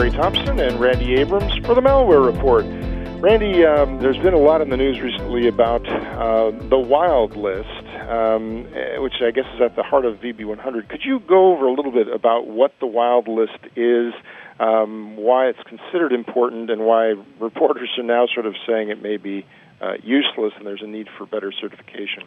Gary Thompson and Randy Abrams for the Malware Report. Randy, there's been a lot in the news recently about the wild list, which I guess is at the heart of VB100. Could you go over a little bit about what the wild list is, why it's considered important, and why reporters are now sort of saying it may be useless and there's a need for better certification?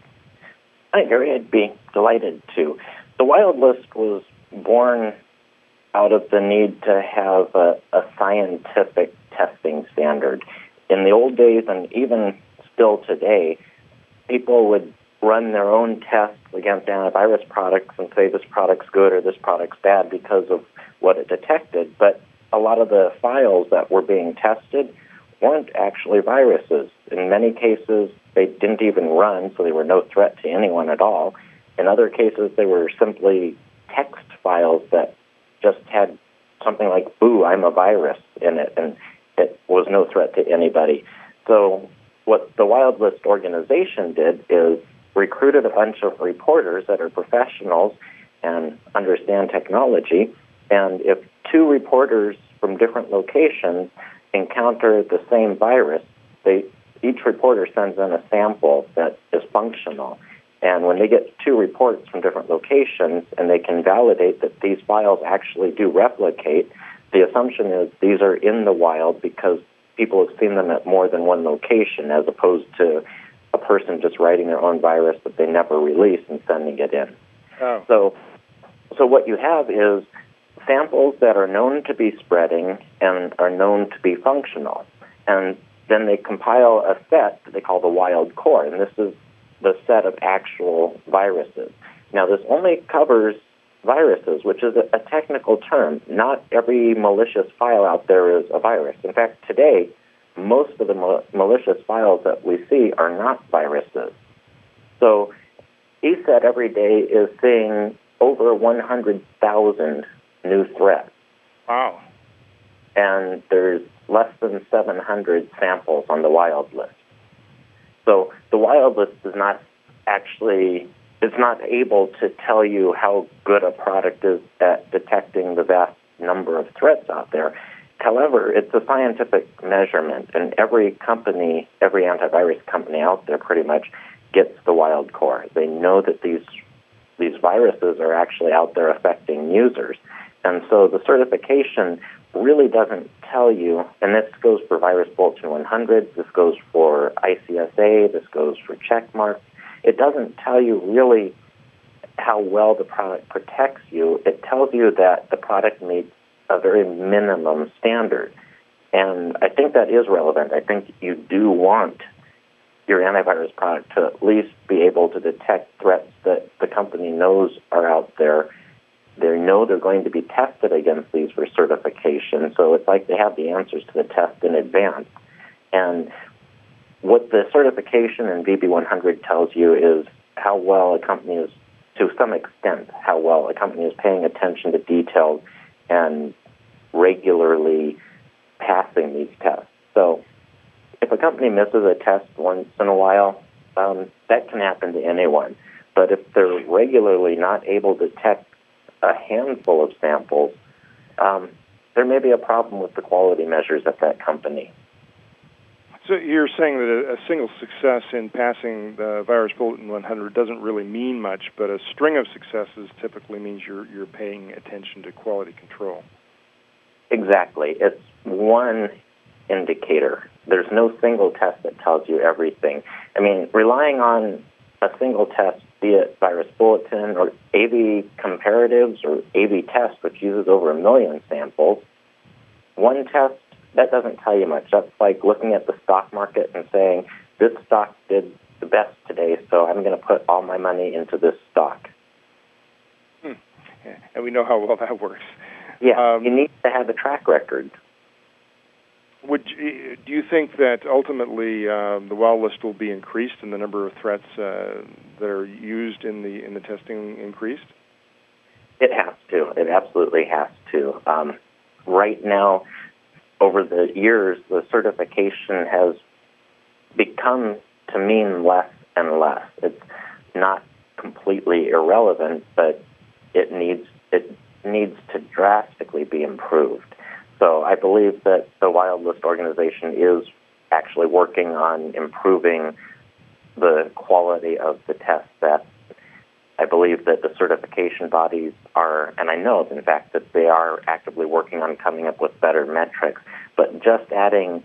Hi, Gary. I'd be delighted to. The wild list was born out of the need to have a scientific testing standard. In the old days, and even still today, people would run their own tests against antivirus products and say this product's good or this product's bad because of what it detected. But a lot of the files that were being tested weren't actually viruses. In many cases, they didn't even run, so they were no threat to anyone at all. In other cases, they were simply text files that just had something like, "Boo, I'm a virus" in it, and it was no threat to anybody. So what the Wild List organization did is recruited a bunch of reporters that are professionals and understand technology, and if two reporters from different locations encounter the same virus, each reporter sends in a sample that is functional. And when they get two reports from different locations and they can validate that these files actually do replicate, the assumption is these are in the wild because people have seen them at more than one location, as opposed to a person just writing their own virus that they never release and sending it in. Oh. So what you have is samples that are known to be spreading and are known to be functional. And then they compile a set that they call the wild core, and this is the set of actual viruses. Now, this only covers viruses, which is a technical term. Not every malicious file out there is a virus. In fact, today, most of the malicious files that we see are not viruses. So ESET every day is seeing over 100,000 new threats. Wow. And there's less than 700 samples on the wild list. So the wild list is not able to tell you how good a product is at detecting the vast number of threats out there. However, it's a scientific measurement, and every company, every antivirus company out there pretty much gets the wild core. They know that these viruses are actually out there affecting users. And so the certification really doesn't tell you, and this goes for Virus Bulletin 100, this goes for ICSA, this goes for Checkmark. It doesn't tell you really how well the product protects you. It tells you that the product meets a very minimum standard. And I think that is relevant. I think you do want your antivirus product to at least be able to detect threats that the company knows are out there. They know they're going to be tested against these for certification, so it's like they have the answers to the test in advance. And what the certification in VB100 tells you is how well a company is, to some extent, how well a company is paying attention to details and regularly passing these tests. So if a company misses a test once in a while, that can happen to anyone. But if they're regularly not able to detect a handful of samples, there may be a problem with the quality measures at that company. So you're saying that a single success in passing the Virus Bulletin 100 doesn't really mean much, but a string of successes typically means you're paying attention to quality control. Exactly. It's one indicator. There's no single test that tells you everything. I mean, relying on a single test, be it Virus Bulletin or AV Comparatives or AV Test, which uses over 1 million samples, one test, that doesn't tell you much. That's like looking at the stock market and saying, this stock did the best today, so I'm going to put all my money into this stock. Yeah, and we know how well that works. Yeah, you need to have a track record. Do you think that ultimately the wild list will be increased and the number of threats that are used in the testing increased? It has to. It absolutely has to. Right now, over the years, the certification has become to mean less and less. It's not completely irrelevant, but it needs to drastically be improved. So I believe that the Wild List organization is actually working on improving the quality of the tests. That I believe that the certification bodies are, and I know, in fact, that they are actively working on coming up with better metrics. But just adding,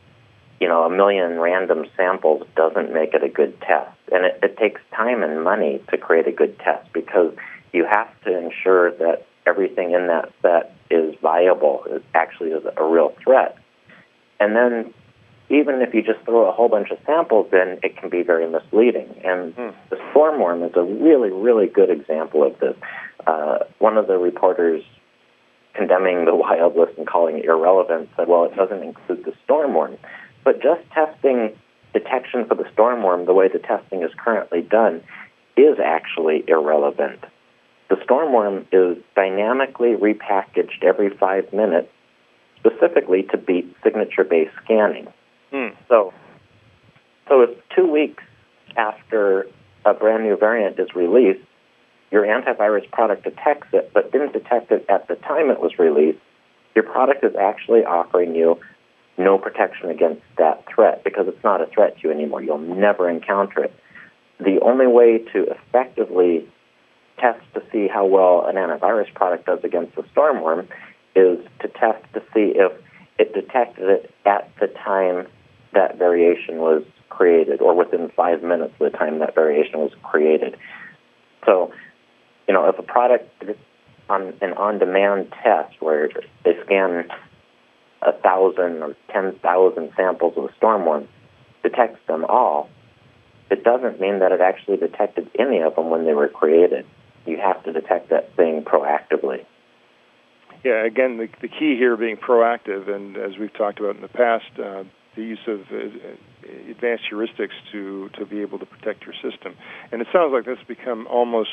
1 million random samples doesn't make it a good test. And it takes time and money to create a good test because you have to ensure that everything in that set is viable, it actually is a real threat. And then even if you just throw a whole bunch of samples in, it can be very misleading. And the stormworm is a really, really good example of this. One of the reporters condemning the Wild List and calling it irrelevant said, well, it doesn't include the stormworm. But just testing detection for the stormworm the way the testing is currently done is actually irrelevant. The stormworm is dynamically repackaged every 5 minutes, specifically to beat signature-based scanning. So if 2 weeks after a brand new variant is released, your antivirus product detects it, but didn't detect it at the time it was released, your product is actually offering you no protection against that threat because it's not a threat to you anymore. You'll never encounter it. The only way to effectively test to see how well an antivirus product does against the stormworm is to test to see if it detected it at the time that variation was created or within 5 minutes of the time that variation was created. So, if a product is on an on-demand test where they scan 1,000 or 10,000 samples of the stormworm, detects them all, it doesn't mean that it actually detected any of them when they were created. You have to detect that thing proactively. Yeah, again, the key here being proactive, and as we've talked about in the past, the use of advanced heuristics to be able to protect your system. And it sounds like that's become almost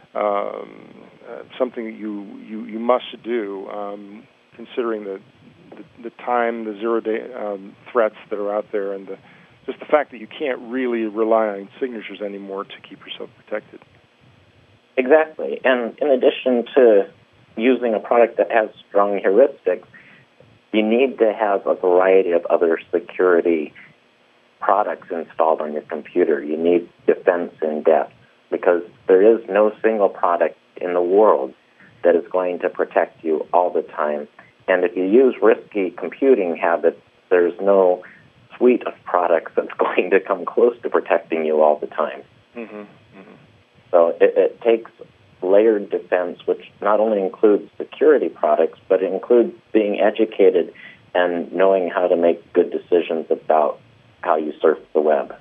something that you must do, considering the time, the zero-day threats that are out there, and just the fact that you can't really rely on signatures anymore to keep yourself protected. Exactly. And in addition to using a product that has strong heuristics, you need to have a variety of other security products installed on your computer. You need defense in depth because there is no single product in the world that is going to protect you all the time. And if you use risky computing habits, there's no suite of products that's going to come close to protecting you all the time. So it takes layered defense, which not only includes security products, but it includes being educated and knowing how to make good decisions about how you surf the web.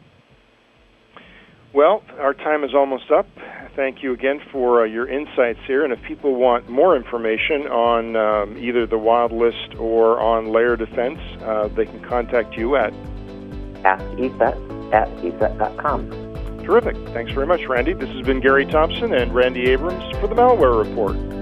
Well, our time is almost up. Thank you again for your insights here. And if people want more information on either the Wild List or on layer defense, they can contact you at AskESET@ESET.com. Terrific. Thanks very much, Randy. This has been Gary Thompson and Randy Abrams for the Malware Report.